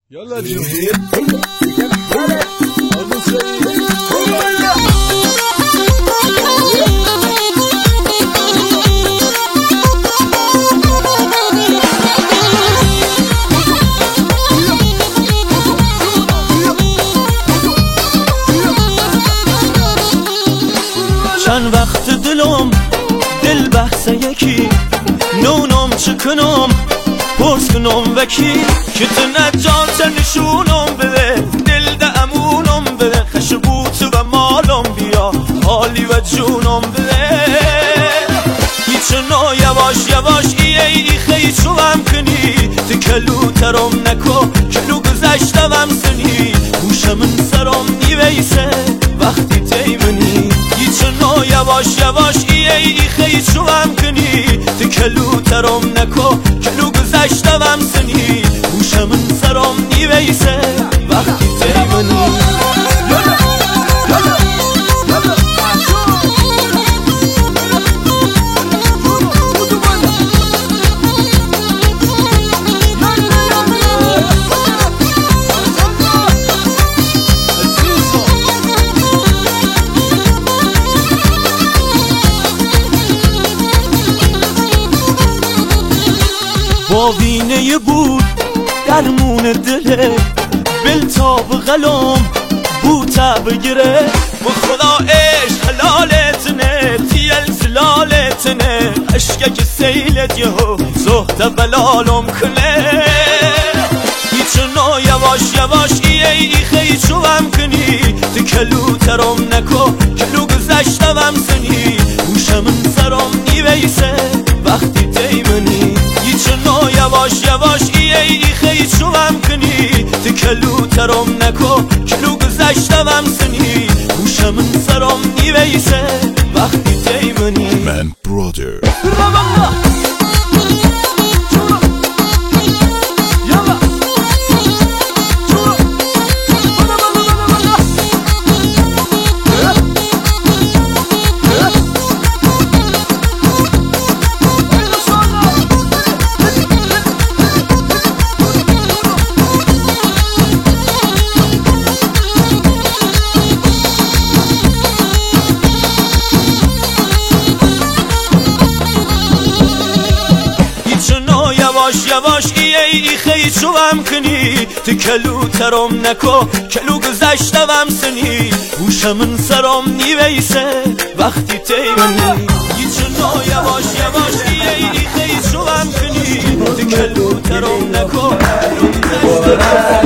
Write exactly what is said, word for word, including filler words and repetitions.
يلا جيب چند وقت دلم دل بحث یکی نونم چکنم پرس کنم وکی که تو نجات نشونم بده دل ده امونم بده خشبوت و مالم بیا حالی و جونم بده هیچنا یواش یواش ای ای خیلی چوام کنی تو کلو ترم نکو کلو گذشتم سنی گوشم سرم نیویسه وقتی تیمنی هیچنا یواش یواش ای ای خیلی چوام کنی تو کلو ترم نکو کلو گذشتم سنی گوشم سرم نیویسه وقتی تیمنی با وینه بود درمون دله بلتاب غلام بوتا بگیره و خدا عشق حلالتنه تیل زلالتنه عشقه که سیلت یهو زهده بلالم کنه هیچنا یواش یواش ای ای خیلی چوام کنی تو کلو ترم نکو کلو گذشتم سنی گوشم سرم نیویسه وقتی تیمنی هیچنا یواش یواش ای ای خیلی چوام کنی تو کلو ترم نکو کلو گذشتم سنی گوشم سرم نیویسه وقتی تیمنی من برادر یواش یواش ای ای خیلی چوام کنی تو کلو ترم نکو کلو گذشتم سنی گوشم سرم نیویسه وقتی تیمنی هیچنا یواش یواش ای ای خیلی چوام کنی تو کلو ترم نکو کلو گذشتم